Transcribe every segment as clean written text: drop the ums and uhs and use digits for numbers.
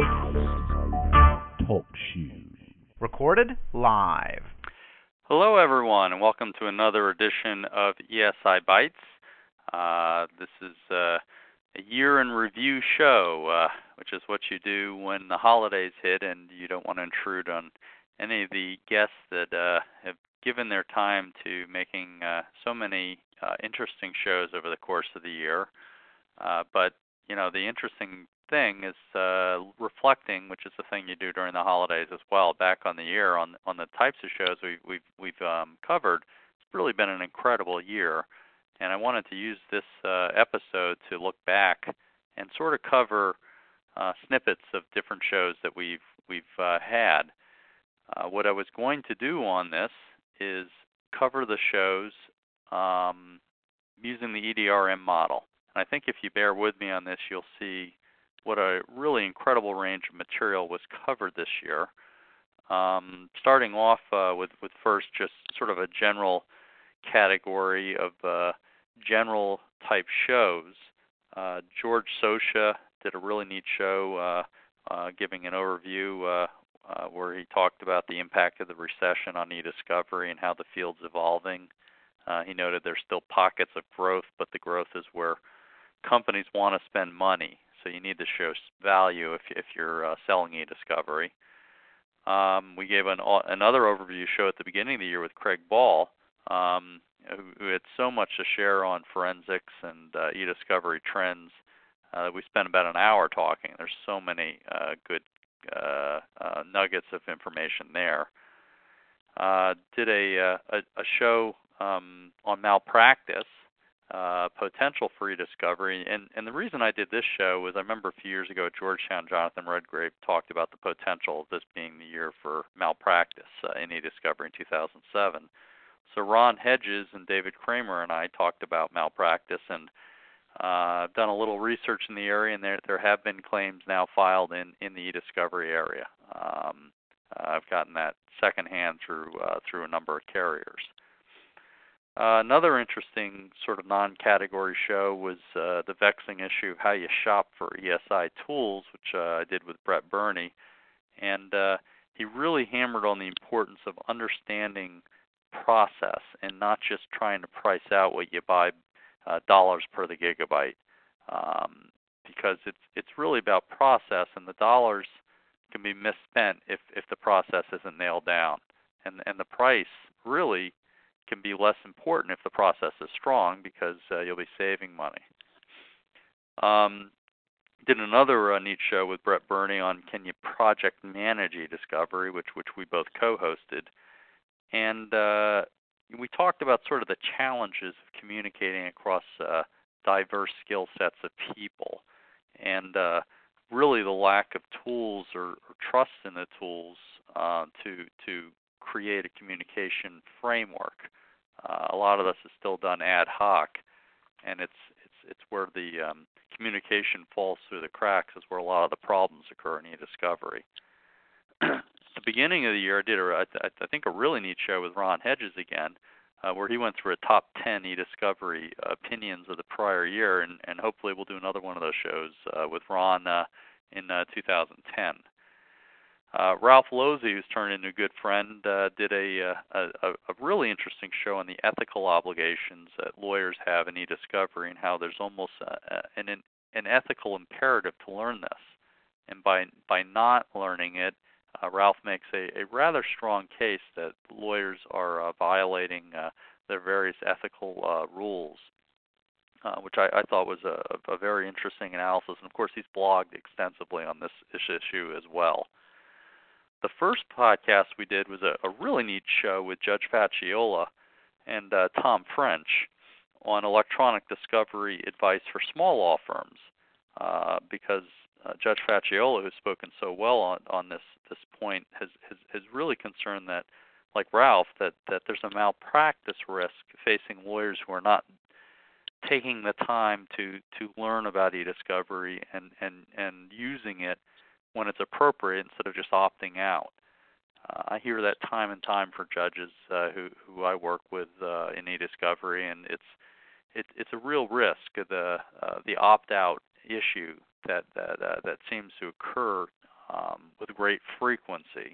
Talk Shoe. Recorded live. Hello, everyone, and welcome to another edition of ESI Bites. This is a year in review show, which is what you do when the holidays hit and you don't want to intrude on any of the guests that have given their time to making so many interesting shows over the course of the year. But, you know, the interesting thing is reflecting, which is the thing you do during the holidays as well, back on the year on the types of shows we've covered. It's really been an incredible year, and I wanted to use this episode to look back and sort of cover snippets of different shows that we've had. What I was going to do on this is cover the shows using the EDRM model. And I think if you bear with me on this, you'll see what a really incredible range of material was covered this year. Starting off with first just sort of a general category of general type shows. George Sosha did a really neat show giving an overview where he talked about the impact of the recession on e-discovery and how the field's evolving. He noted there's still pockets of growth, but the growth is where companies want to spend money. So you need to show value if you're selling e-discovery. We gave another overview show at the beginning of the year with Craig Ball, who had so much to share on forensics and e-discovery trends. We spent about an hour talking. There's so many good nuggets of information there. Did a show on malpractice, potential for e-discovery, and the reason I did this show was I remember a few years ago at Georgetown, Jonathan Redgrave talked about the potential of this being the year for malpractice in e-discovery in 2007. So Ron Hedges and David Kramer and I talked about malpractice, and I've done a little research in the area, and there have been claims now filed in the e-discovery area. I've gotten that secondhand through a number of carriers. Another interesting sort of non-category show was the vexing issue of how you shop for ESI tools, which I did with Brett Burney. And he really hammered on the importance of understanding process and not just trying to price out what you buy dollars per the gigabyte, because it's really about process, and the dollars can be misspent if the process isn't nailed down. And the price really can be less important if the process is strong, because you'll be saving money. Did another neat show with Brett Burney on can you project manage e-discovery, which we both co-hosted. And we talked about sort of the challenges of communicating across diverse skill sets of people, and really the lack of tools or trust in the tools to create a communication framework. A lot of this is still done ad hoc, and it's where the communication falls through the cracks, is where a lot of the problems occur in e-discovery. At the beginning of the year, I did I think a really neat show with Ron Hedges again, where he went through a top 10 e-discovery opinions of the prior year, and hopefully we'll do another one of those shows with Ron in 2010. Ralph Losey, who's turned into a good friend, did a really interesting show on the ethical obligations that lawyers have in e-discovery and how there's almost an ethical imperative to learn this. And by not learning it, Ralph makes a rather strong case that lawyers are violating their various ethical rules, which I thought was a very interesting analysis. And, of course, he's blogged extensively on this issue as well. The first podcast we did was a really neat show with Judge Facciola and Tom French on electronic discovery advice for small law firms, because Judge Facciola, who's spoken so well on this point, has really concerned that, like Ralph, that there's a malpractice risk facing lawyers who are not taking the time to learn about e-discovery and using it when it's appropriate instead of just opting out. I hear that time and time for judges who I work with in e-discovery, and it's a real risk, the opt-out issue that seems to occur with great frequency.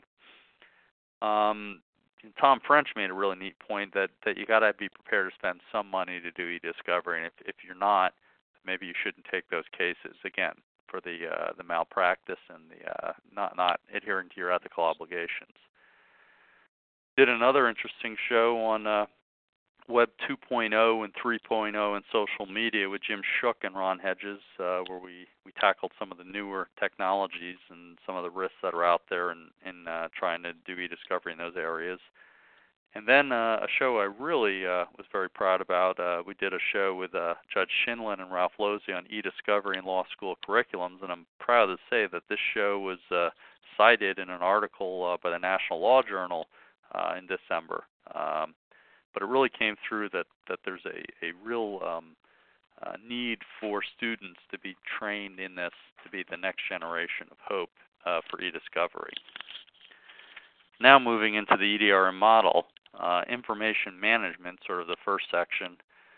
Tom French made a really neat point that you got to be prepared to spend some money to do e-discovery, and if you're not, maybe you shouldn't take those cases again for the malpractice and the not adhering to your ethical obligations. Did another interesting show on Web 2.0 and 3.0 and social media with Jim Shook and Ron Hedges, where we tackled some of the newer technologies and some of the risks that are out there in trying to do e-discovery in those areas. And then a show I really was very proud about, we did a show with Judge Shinlin and Ralph Losey on e-discovery and law school curriculums, and I'm proud to say that this show was cited in an article by the National Law Journal in December. But it really came through that there's a real need for students to be trained in this to be the next generation of hope for e-discovery. Now moving into the EDRM model, information management, sort of the first section,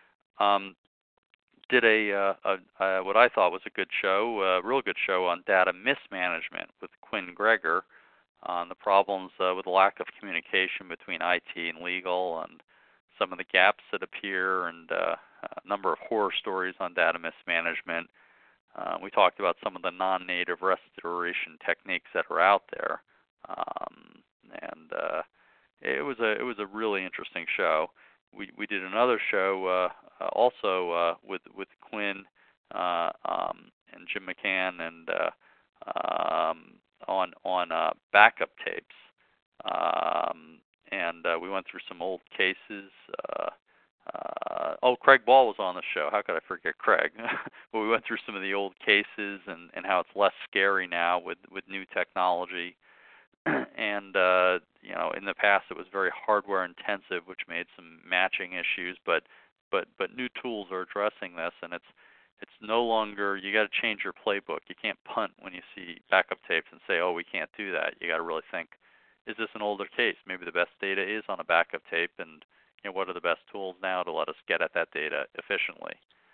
did a what I thought was a good show, a real good show on data mismanagement with Quinn Gregor on the problems with the lack of communication between IT and legal and some of the gaps that appear and a number of horror stories on data mismanagement. We talked about some of the non-native restoration techniques that are out there, and it was a really interesting show. We did another show also with Quinn and Jim McCann and on backup tapes. And we went through some old cases. Craig Ball was on the show. How could I forget Craig? But we went through some of the old cases and how it's less scary now with new technology. And in the past it was very hardware intensive, which made some matching issues. But new tools are addressing this, and it's no longer, you got to change your playbook. You can't punt when you see backup tapes and say, oh, we can't do that. You got to really think, is this an older case? Maybe the best data is on a backup tape, and what are the best tools now to let us get at that data efficiently?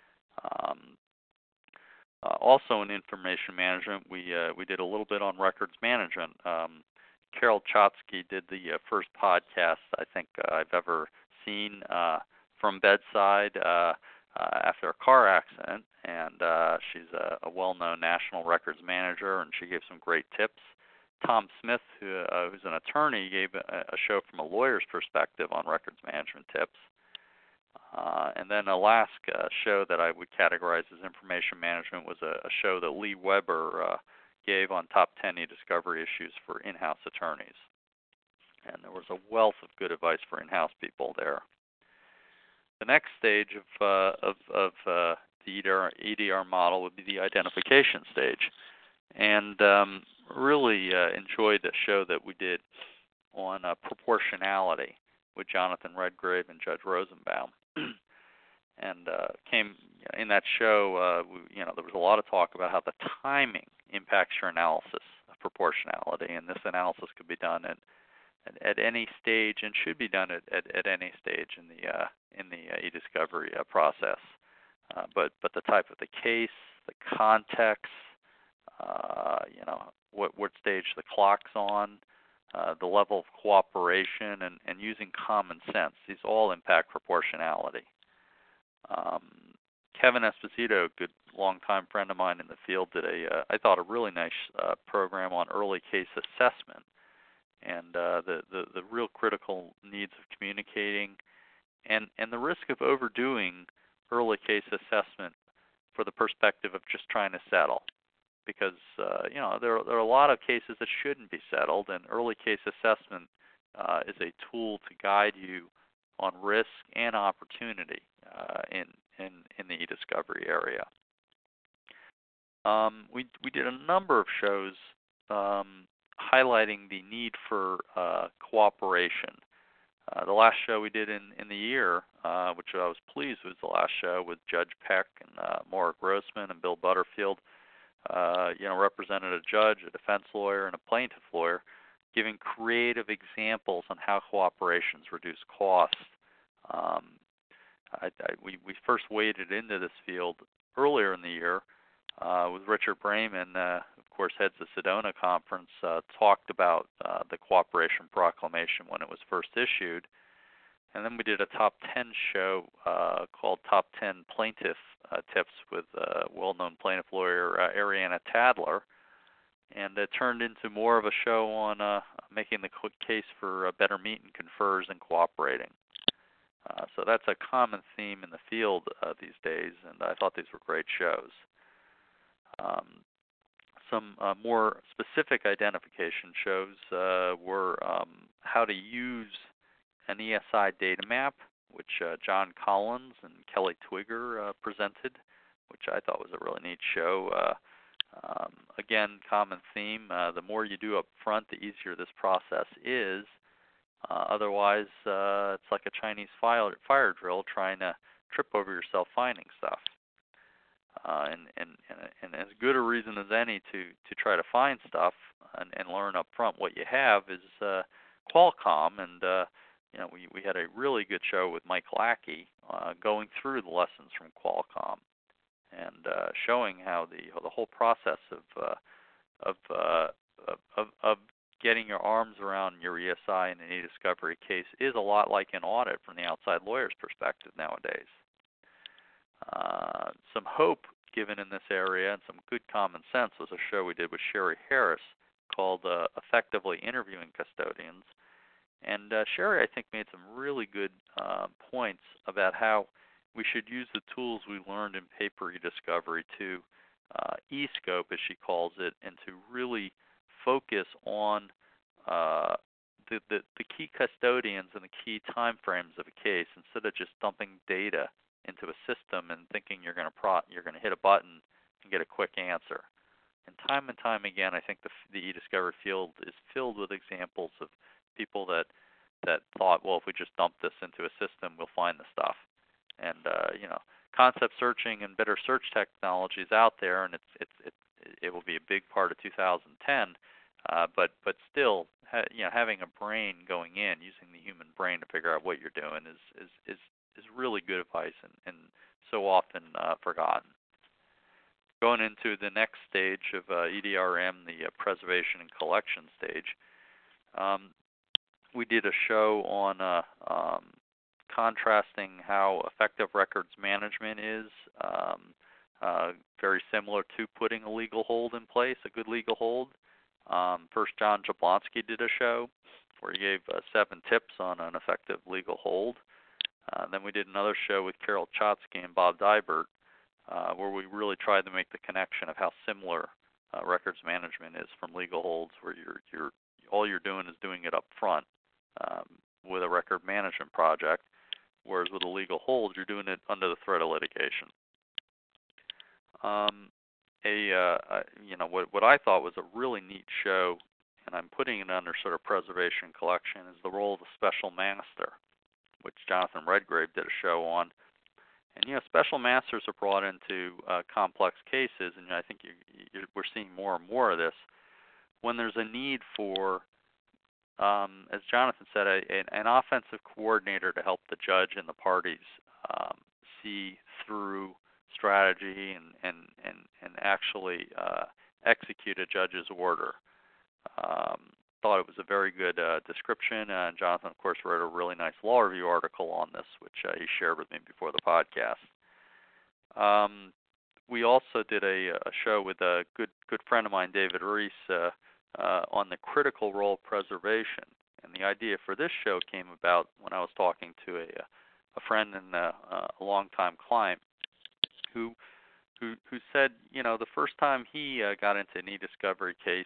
Also in information management, we did a little bit on records management. Carol Chotsky did the first podcast I think I've ever seen from bedside after a car accident, and she's a well-known national records manager, and she gave some great tips. Tom Smith, who's an attorney, gave a show from a lawyer's perspective on records management tips. And then the last show that I would categorize as information management was a show that Lee Weber gave on top 10 e-discovery issues for in-house attorneys. And there was a wealth of good advice for in-house people there. The next stage of the EDR model would be the identification stage. And really enjoyed the show that we did on proportionality with Jonathan Redgrave and Judge Rosenbaum. And came in that show, there was a lot of talk about how the timing impacts your analysis of proportionality, and this analysis could be done at any stage and should be done at any stage in the e-discovery process. But the type of the case, the context, what stage the clock's on, the level of cooperation, and using common sense. These all impact proportionality. Kevin Esposito, a good longtime friend of mine in the field, did I thought, a really nice program on early case assessment and the real critical needs of communicating and the risk of overdoing early case assessment for the perspective of just trying to settle. Because there are a lot of cases that shouldn't be settled, and early case assessment is a tool to guide you on risk and opportunity in the e-discovery area. We did a number of shows highlighting the need for cooperation. The last show we did in the year, which I was pleased was the last show with Judge Peck and Maura Grossman and Bill Butterfield. Represented a judge, a defense lawyer, and a plaintiff lawyer, giving creative examples on how cooperations reduce costs. We first waded into this field earlier in the year with Richard Brayman, of course, heads the Sedona Conference, talked about the Cooperation Proclamation when it was first issued. And then we did a top 10 show called Top 10 Plaintiff Tips with well-known plaintiff lawyer Ariana Tadler. And it turned into more of a show on making the case for better meet and confers and cooperating. So that's a common theme in the field these days, and I thought these were great shows. Some more specific identification shows were how to use an ESI data map, which John Collins and Kelly Twigger presented, which I thought was a really neat show. Again, common theme, the more you do up front, the easier this process is. Otherwise, it's like a Chinese fire drill trying to trip over yourself finding stuff. And as good a reason as any to try to find stuff and learn up front what you have is Qualcomm. And we had a really good show with Mike Lackey going through the lessons from Qualcomm and showing how the whole process of getting your arms around your ESI in an e-discovery case is a lot like an audit from the outside lawyer's perspective nowadays. Some hope given in this area and some good common sense was a show we did with Sherry Harris called Effectively Interviewing Custodians. And Sherry, I think, made some really good points about how we should use the tools we learned in paper e-discovery to e-scope, as she calls it, and to really focus on the key custodians and the key time frames of a case instead of just dumping data into a system and thinking you're going to hit a button and get a quick answer. And time again, I think the e-discovery field is filled with examples of people that thought, well, if we just dump this into a system, we'll find the stuff. And concept searching and better search technology is out there, and it will be a big part of 2010. But still, having a brain going in, using the human brain to figure out what you're doing is really good advice and so often forgotten. Going into the next stage of EDRM, the preservation and collection stage, we did a show on contrasting how effective records management is, very similar to putting a legal hold in place, a good legal hold. First, John Jablonski did a show where he gave 7 tips on an effective legal hold. Then we did another show with Carol Chotsky and Bob Dybert, where we really tried to make the connection of how similar records management is from legal holds, where all you're doing is doing it up front with a record management project, whereas with a legal hold, you're doing it under the threat of litigation. What I thought was a really neat show, and I'm putting it under sort of preservation collection, is the role of the special master, which Jonathan Redgrave did a show on. And special masters are brought into complex cases, and I think we're seeing more and more of this when there's a need for, as Jonathan said, an offensive coordinator to help the judge and the parties see through strategy and actually execute a judge's order. Thought it was a very good description, and Jonathan, of course, wrote a really nice law review article on this, which he shared with me before the podcast. We also did a show with a good friend of mine, David Reese, on the critical role of preservation. And the idea for this show came about when I was talking to a friend and a longtime client who said, the first time he got into an e-discovery case,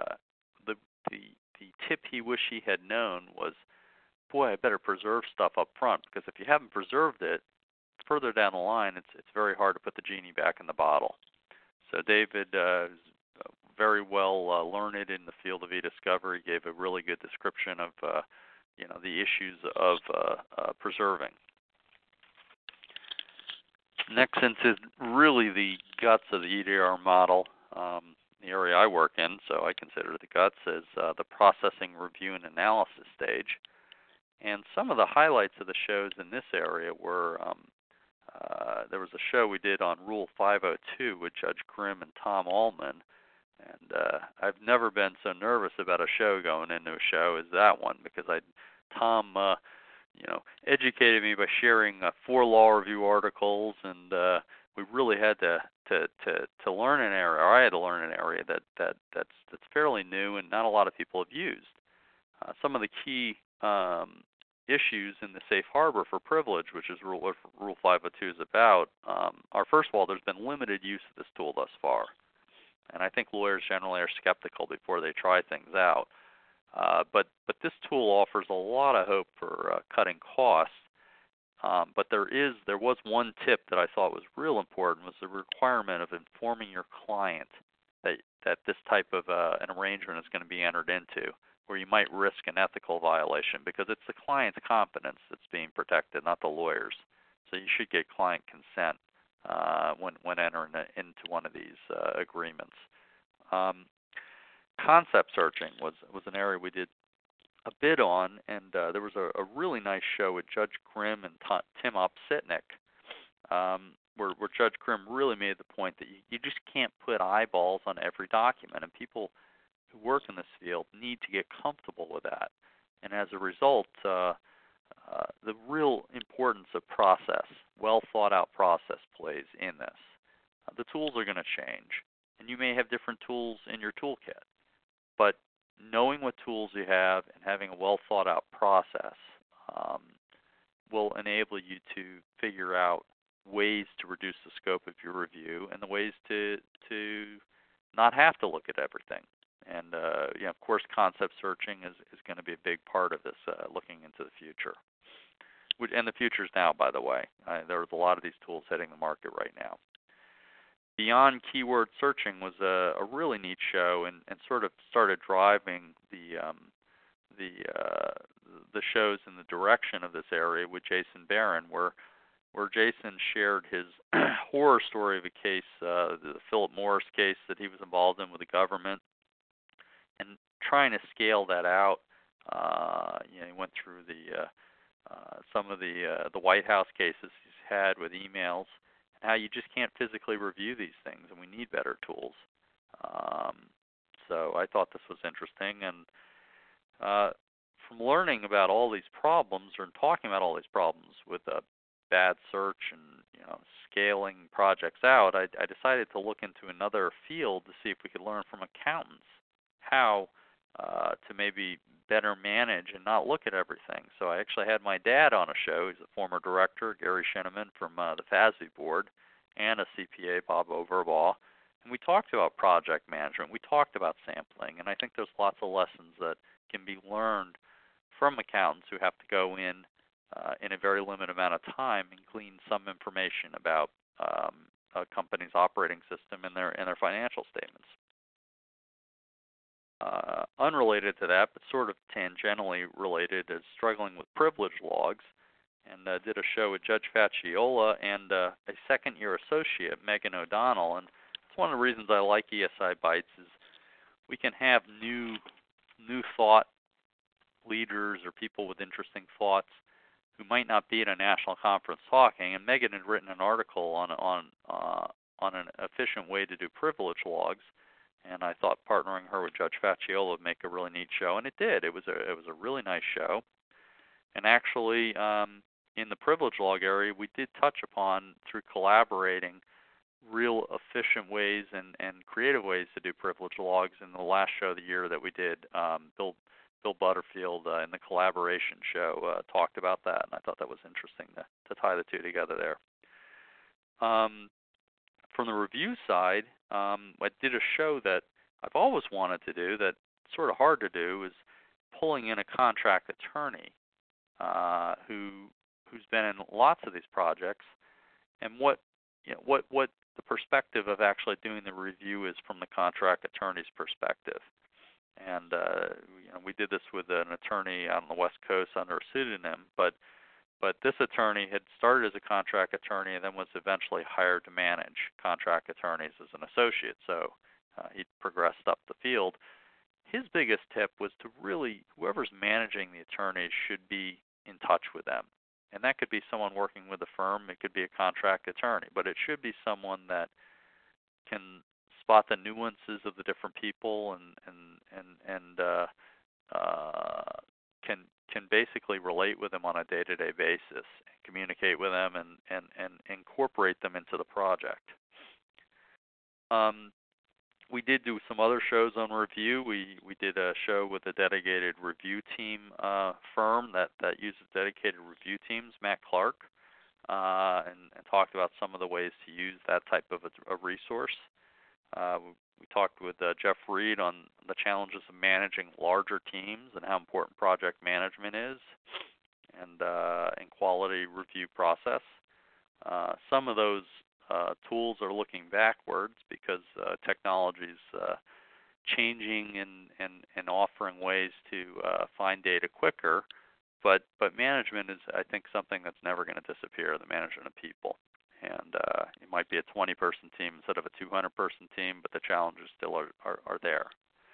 the tip he wished he had known was, boy, I better preserve stuff up front, because if you haven't preserved it, further down the line, it's very hard to put the genie back in the bottle. So David is very well learned in the field of e-discovery, gave a really good description of the issues of preserving. Next, into really the guts of the EDR model, the area I work in, so I consider the guts as the processing, review, and analysis stage. And some of the highlights of the shows in this area were, there was a show we did on Rule 502 with Judge Grimm and Tom Allman, And I've never been so nervous about a show going into a show as that one, because Tom educated me by sharing 4 law review articles, and we really had to learn an area, or I had to learn an area that's fairly new and not a lot of people have used. Some of the key issues in the safe harbor for privilege, which is what Rule 502 is about, are, first of all, there's been limited use of this tool thus far. And I think lawyers generally are skeptical before they try things out. But this tool offers a lot of hope for cutting costs. But there was one tip that I thought was real important, was the requirement of informing your client that this type of an arrangement is going to be entered into, where you might risk an ethical violation, because it's the client's competence that's being protected, not the lawyer's. So you should get client consent when entering into one of these agreements. Concept searching was an area we did a bit on, and there was a really nice show with Judge Grimm and Tim Opsitnik, where Judge Grimm really made the point that you just can't put eyeballs on every document, and people who work in this field need to get comfortable with that. And as a result, the real importance of process, well thought out process, plays in this. The tools are going to change, and you may have different tools in your toolkit, but knowing what tools you have and having a well thought out process will enable you to figure out ways to reduce the scope of your review and the ways to not have to look at everything. And of course, concept searching is going to be a big part of this, looking into the future. And the future's now, by the way. There's a lot of these tools hitting the market right now. Beyond keyword searching was a really neat show, and sort of started driving the shows in the direction of this area with Jason Barron, where Jason shared his horror story of a case, the Philip Morris case that he was involved in with the government, and trying to scale that out. He went through some of the White House cases he's had with emails, and how you just can't physically review these things, and we need better tools. So I thought this was interesting, and from learning about all these problems, or talking about all these problems with a bad search and scaling projects out, I decided to look into another field to see if we could learn from accountants how to maybe better manage and not look at everything. So I actually had my dad on a show. He's a former director, Gary Shineman, from the FASB board, and a CPA, Bob Overbaugh. And we talked about project management. We talked about sampling. And I think there's lots of lessons that can be learned from accountants who have to go in a very limited amount of time and glean some information about a company's operating system and their financial statements. Unrelated to that, but sort of tangentially related, is struggling with privilege logs, and did a show with Judge Facciola and a second-year associate, Megan O'Donnell. And it's one of the reasons I like ESI Bites is we can have new thought leaders or people with interesting thoughts who might not be at a national conference talking. And Megan had written an article on an efficient way to do privilege logs. And I thought partnering her with Judge Facciola would make a really neat show, and it did. It was a really nice show. And actually, in the privilege log area, we did touch upon, through collaborating, real efficient ways and creative ways to do privilege logs. In the last show of the year that we did, Bill Butterfield in the collaboration show talked about that, and I thought that was interesting to tie the two together there. From the review side, I did a show that I've always wanted to do that's sort of hard to do, is pulling in a contract attorney who's been in lots of these projects, and what the perspective of actually doing the review is from the contract attorney's perspective. And we did this with an attorney out on the West Coast under a pseudonym, but this attorney had started as a contract attorney and then was eventually hired to manage contract attorneys as an associate. So he progressed up the field. His biggest tip was to really, whoever's managing the attorneys should be in touch with them. And that could be someone working with a firm. It could be a contract attorney. But it should be someone that can spot the nuances of the different people, and can basically relate with them on a day-to-day basis, communicate with them, and incorporate them into the project. We did do some other shows on review. We did a show with a dedicated review team firm that uses dedicated review teams, Matt Clark, and talked about some of the ways to use that type of a resource. We talked with Jeff Reed on the challenges of managing larger teams and how important project management is, and quality review process. Some of those tools are looking backwards because technology is changing and offering ways to find data quicker. But management is, I think, something that's never going to disappear, the management of people. And it might be a 20-person team instead of a 200-person team, but the challenges still are there.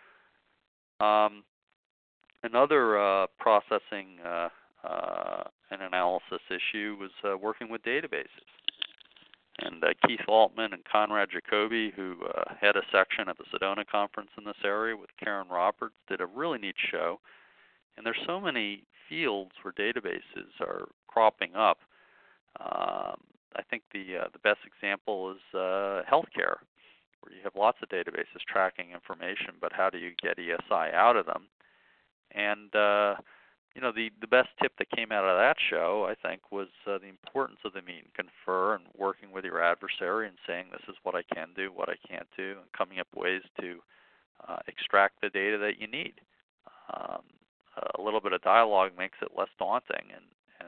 Another processing and analysis issue was working with databases. And Keith Altman and Conrad Jacoby, who had a section at the Sedona conference in this area with Karen Roberts, did a really neat show. And there's so many fields where databases are cropping up. I think the best example is healthcare, where you have lots of databases tracking information, but how do you get ESI out of them? And the best tip that came out of that show, I think, was the importance of the meet and confer and working with your adversary and saying, this is what I can do, what I can't do, and coming up with ways to extract the data that you need. A little bit of dialogue makes it less daunting, and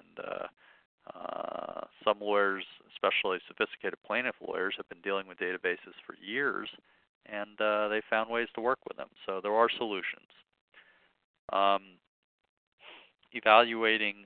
some lawyers, especially sophisticated plaintiff lawyers, have been dealing with databases for years, and they found ways to work with them. So there are solutions. Evaluating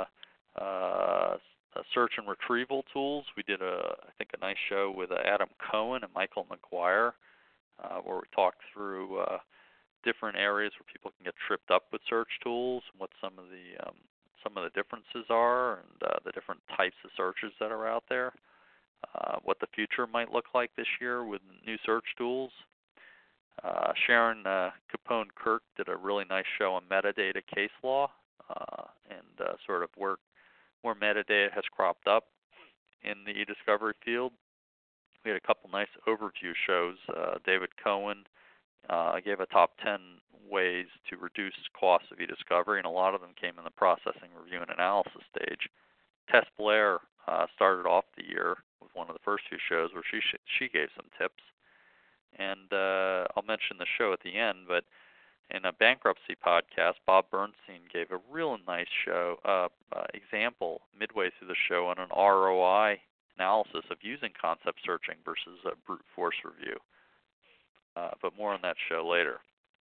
search and retrieval tools. We did I think a nice show with Adam Cohen and Michael McGuire, where we talked through different areas where people can get tripped up with search tools, and what some of the differences are, and the different types of searches that are out there. What the future might look like this year with new search tools. Sharon Capone-Kirk did a really nice show on metadata case law, and sort of where metadata has cropped up in the e-discovery field. We had a couple nice overview shows. David Cohen gave a top 10 ways to reduce costs of e-discovery, and a lot of them came in the processing, review, and analysis stage. Tess Blair started off the year with one of the first few shows where she gave some tips. And I'll mention the show at the end, but in a bankruptcy podcast, Bob Bernstein gave a real nice show example midway through the show on an ROI analysis of using concept searching versus a brute force review. But more on that show later.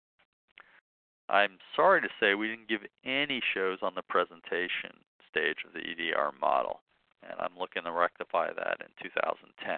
I'm sorry to say we didn't give any shows on the presentation stage of the EDR model, and I'm looking to rectify that in 2010.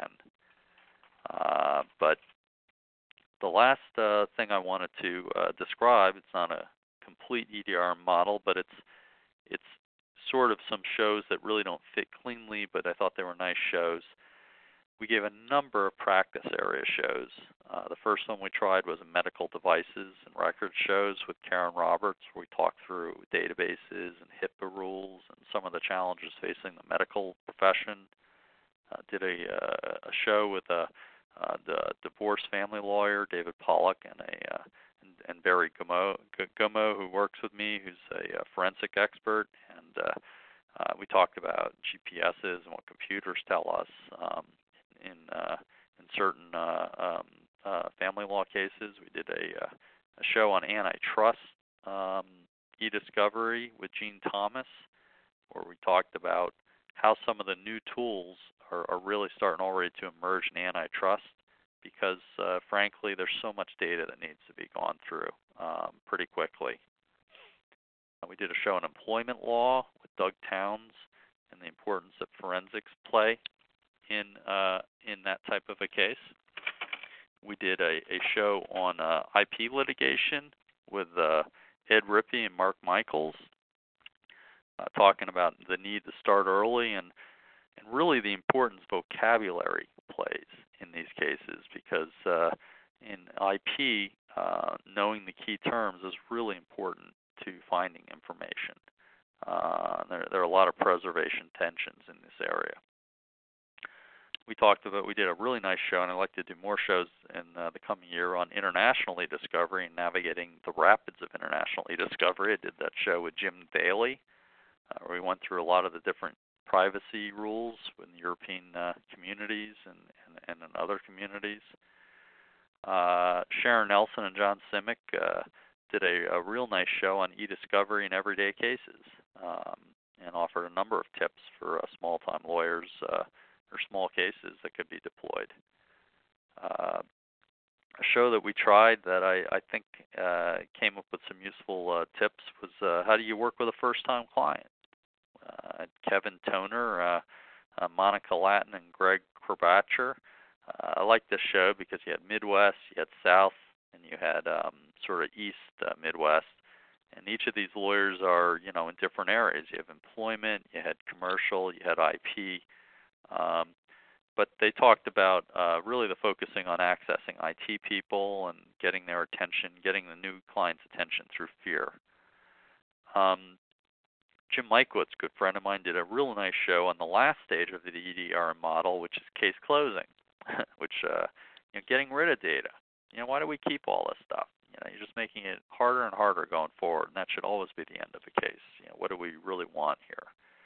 But the last thing I wanted to describe, it's not a complete EDR model, but it's sort of some shows that really don't fit cleanly, but I thought they were nice shows. We gave a number of practice area shows. The first one we tried was medical devices and records shows with Karen Roberts, where we talked through databases and HIPAA rules and some of the challenges facing the medical profession. Did a show with the divorce family lawyer, David Pollock, and Barry Gummo, who works with me, who's a forensic expert. And we talked about GPSs and what computers tell us in certain family law cases. We did a show on antitrust e-discovery with Gene Thomas, where we talked about how some of the new tools are really starting already to emerge in antitrust, because frankly there's so much data that needs to be gone through pretty quickly. We did a show on employment law with Doug Towns and the importance that forensics play in that type of a case. We did a show on IP litigation with Ed Rippey and Mark Michaels, talking about the need to start early and really the importance of vocabulary plays in these cases because in IP, knowing the key terms is really important to finding information. There are a lot of preservation tensions in this area. We did a really nice show, and I'd like to do more shows in the coming year on international e-discovery and navigating the rapids of international e-discovery. I did that show with Jim Daly, where we went through a lot of the different privacy rules in European communities and in other communities. Sharon Nelson and John Simic did a real nice show on e-discovery in everyday cases and offered a number of tips for small-time lawyers or small cases that could be deployed. A show that we tried that I think came up with some useful tips was how do you work with a first-time client? Kevin Toner, Monica Latin, and Greg Krabacher. I like this show because you had Midwest, you had South, and you had sort of East Midwest. And each of these lawyers are, in different areas. You have employment, you had commercial, you had IP. But they talked about really the focusing on accessing IT people and getting their attention, getting the new client's attention through fear. Jim Mikewitz, good friend of mine, did a real nice show on the last stage of the EDRM model, which is case closing, which getting rid of data. Why do we keep all this stuff? You're just making it harder and harder going forward, and that should always be the end of a case. What do we really want here?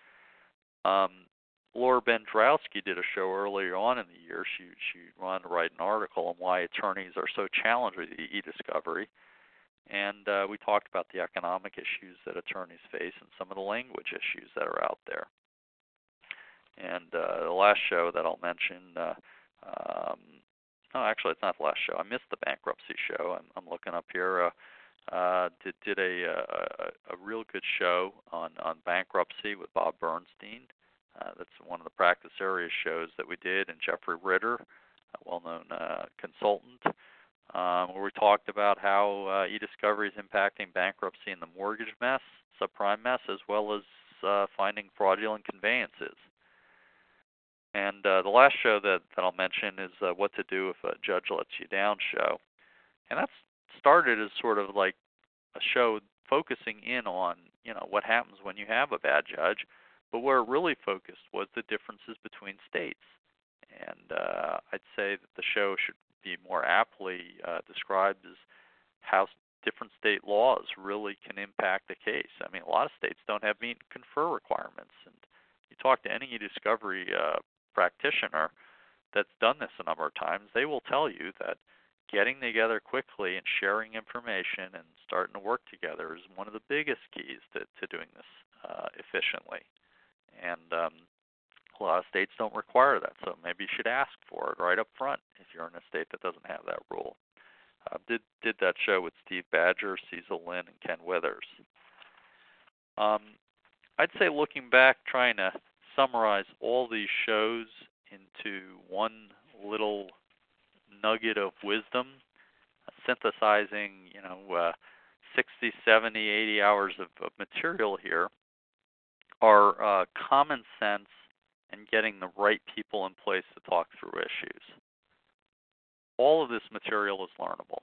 Laura Bendrowski did a show earlier on in the year. She wanted to write an article on why attorneys are so challenged with e-discovery. And we talked about the economic issues that attorneys face and some of the language issues that are out there. And the last show that I'll mention, actually it's not the last show. I missed the bankruptcy show. I'm looking up here. Did a real good show on bankruptcy with Bob Bernstein. That's one of the practice area shows that we did, and Jeffrey Ritter, a well-known consultant, where we talked about how e-discovery is impacting bankruptcy and the mortgage mess, subprime mess, as well as finding fraudulent conveyances. And the last show that I'll mention is What to Do If a Judge Lets You Down show. And that started as sort of like a show focusing in on, what happens when you have a bad judge, but where it really focused was the differences between states. And I'd say that the show should be more aptly described as how different state laws really can impact a case. I mean, a lot of states don't have meet and confer requirements. And you talk to any e-discovery practitioner that's done this a number of times, they will tell you that getting together quickly and sharing information and starting to work together is one of the biggest keys to doing this efficiently. And a lot of states don't require that, so maybe you should ask for it right up front if you're in a state that doesn't have that rule. Did that show with Steve Badger, Cecil Lynn, and Ken Withers. I'd say looking back, trying to summarize all these shows into one little nugget of wisdom, synthesizing 60, 70, 80 hours of material here, are common sense and getting the right people in place to talk through issues. All of this material is learnable.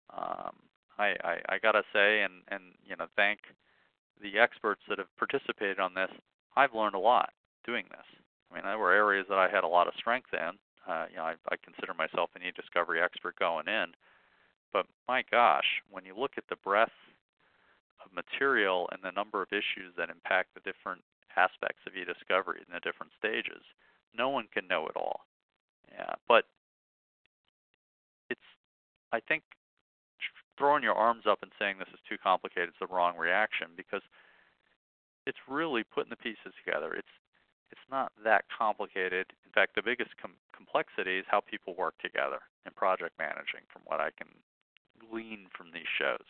I gotta say, and thank the experts that have participated on this. I've learned a lot doing this. I mean, there were areas that I had a lot of strength in. I consider myself an e-discovery expert going in, but my gosh, when you look at the breadth of material and the number of issues that impact the different aspects of e-discovery in the different stages, no one can know it all. Yeah, but I think throwing your arms up and saying this is too complicated is the wrong reaction, because it's really putting the pieces together. It's not that complicated. In fact, the biggest complexity is how people work together in project managing, from what I can glean from these shows.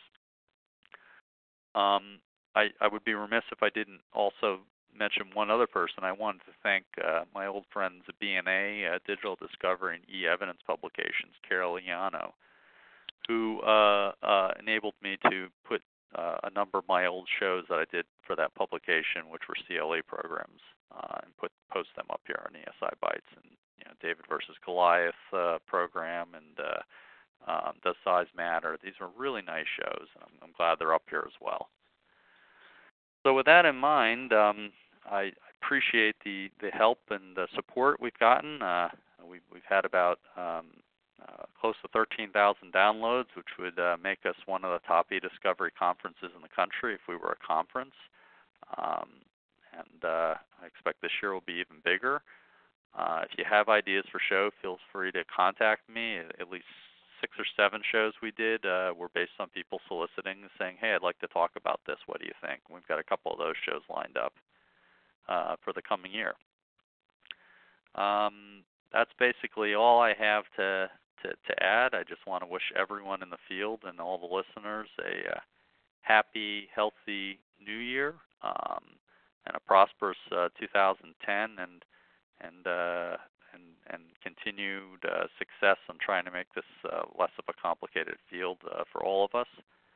I would be remiss if I didn't also mention one other person. I wanted to thank my old friends at BNA, Digital Discovery and e-Evidence Publications, Carol Iano, who enabled me to put a number of my old shows that I did for that publication, which were CLE programs, and post them up here on ESI Bytes. And David versus Goliath program, and Does Size Matter? These are really nice shows, and I'm glad they're up here as well. So with that in mind, I appreciate the help and the support we've gotten. We've had about close to 13,000 downloads, which would make us one of the top e-discovery conferences in the country if we were a conference. And I expect this year will be even bigger. If you have ideas for show, feel free to contact me. At least 6 or 7 shows we did were based on people soliciting, saying, hey, I'd like to talk about this. What do you think? We've got a couple of those shows lined up for the coming year. That's basically all I have to add. I just want to wish everyone in the field and all the listeners a happy, healthy New Year and a prosperous 2010 and continued success on trying to make this less of a complicated field for all of us.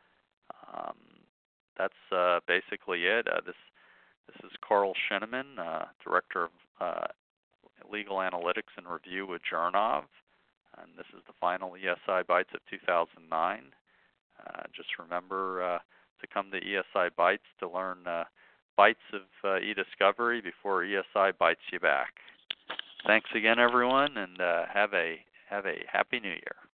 That's basically it. This is Carl Scheneman, Director of Legal Analytics and Review with Jernov, and this is the final ESI Bytes of 2009. Just remember to come to ESI Bytes to learn bytes of e-discovery before ESI bites you back. Thanks again, everyone, and have a happy New Year.